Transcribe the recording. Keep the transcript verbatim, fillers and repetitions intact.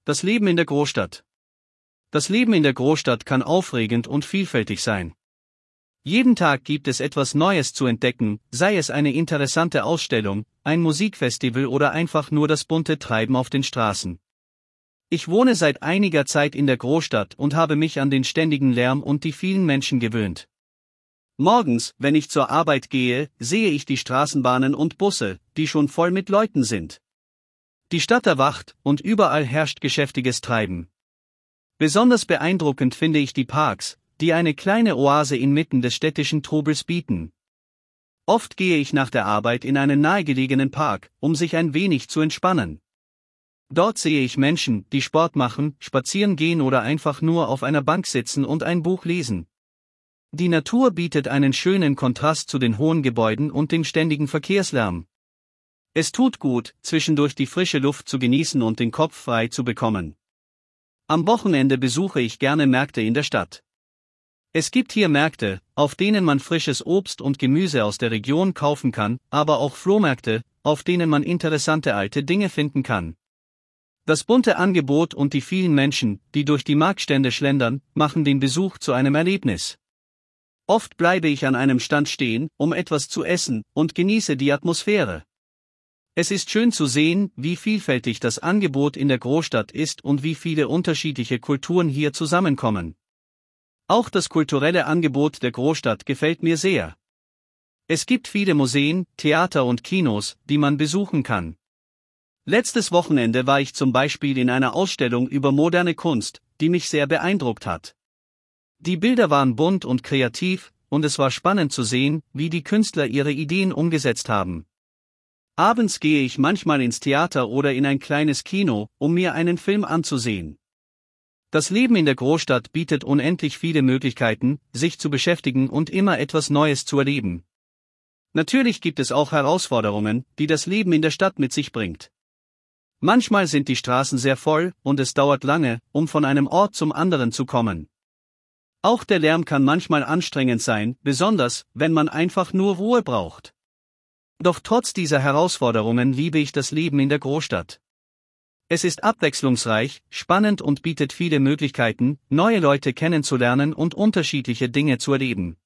Das Leben in der Großstadt. Das Leben in der Großstadt kann aufregend und vielfältig sein. Jeden Tag gibt es etwas Neues zu entdecken, sei es eine interessante Ausstellung, ein Musikfestival oder einfach nur das bunte Treiben auf den Straßen. Ich wohne seit einiger Zeit in der Großstadt und habe mich an den ständigen Lärm und die vielen Menschen gewöhnt. Morgens, wenn ich zur Arbeit gehe, sehe ich die Straßenbahnen und Busse, die schon voll mit Leuten sind. Die Stadt erwacht, und überall herrscht geschäftiges Treiben. Besonders beeindruckend finde ich die Parks, die eine kleine Oase inmitten des städtischen Trubels bieten. Oft gehe ich nach der Arbeit in einen nahegelegenen Park, um sich ein wenig zu entspannen. Dort sehe ich Menschen, die Sport machen, spazieren gehen oder einfach nur auf einer Bank sitzen und ein Buch lesen. Die Natur bietet einen schönen Kontrast zu den hohen Gebäuden und dem ständigen Verkehrslärm. Es tut gut, zwischendurch die frische Luft zu genießen und den Kopf frei zu bekommen. Am Wochenende besuche ich gerne Märkte in der Stadt. Es gibt hier Märkte, auf denen man frisches Obst und Gemüse aus der Region kaufen kann, aber auch Flohmärkte, auf denen man interessante alte Dinge finden kann. Das bunte Angebot und die vielen Menschen, die durch die Marktstände schlendern, machen den Besuch zu einem Erlebnis. Oft bleibe ich an einem Stand stehen, um etwas zu essen, und genieße die Atmosphäre. Es ist schön zu sehen, wie vielfältig das Angebot in der Großstadt ist und wie viele unterschiedliche Kulturen hier zusammenkommen. Auch das kulturelle Angebot der Großstadt gefällt mir sehr. Es gibt viele Museen, Theater und Kinos, die man besuchen kann. Letztes Wochenende war ich zum Beispiel in einer Ausstellung über moderne Kunst, die mich sehr beeindruckt hat. Die Bilder waren bunt und kreativ, und es war spannend zu sehen, wie die Künstler ihre Ideen umgesetzt haben. Abends gehe ich manchmal ins Theater oder in ein kleines Kino, um mir einen Film anzusehen. Das Leben in der Großstadt bietet unendlich viele Möglichkeiten, sich zu beschäftigen und immer etwas Neues zu erleben. Natürlich gibt es auch Herausforderungen, die das Leben in der Stadt mit sich bringt. Manchmal sind die Straßen sehr voll, und es dauert lange, um von einem Ort zum anderen zu kommen. Auch der Lärm kann manchmal anstrengend sein, besonders, wenn man einfach nur Ruhe braucht. Doch trotz dieser Herausforderungen liebe ich das Leben in der Großstadt. Es ist abwechslungsreich, spannend und bietet viele Möglichkeiten, neue Leute kennenzulernen und unterschiedliche Dinge zu erleben.